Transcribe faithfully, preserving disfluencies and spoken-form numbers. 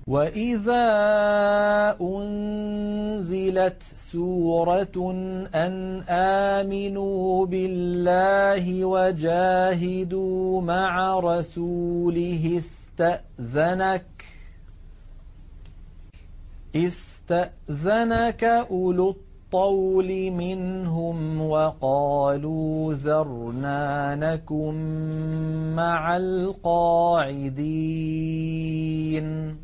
وإذا أنزلت سورة أن آمنوا بالله وجاهدوا مع رسوله استأذنك استأذنك أولو الطول منهم وقالوا ذرنا نكن مع القاعدين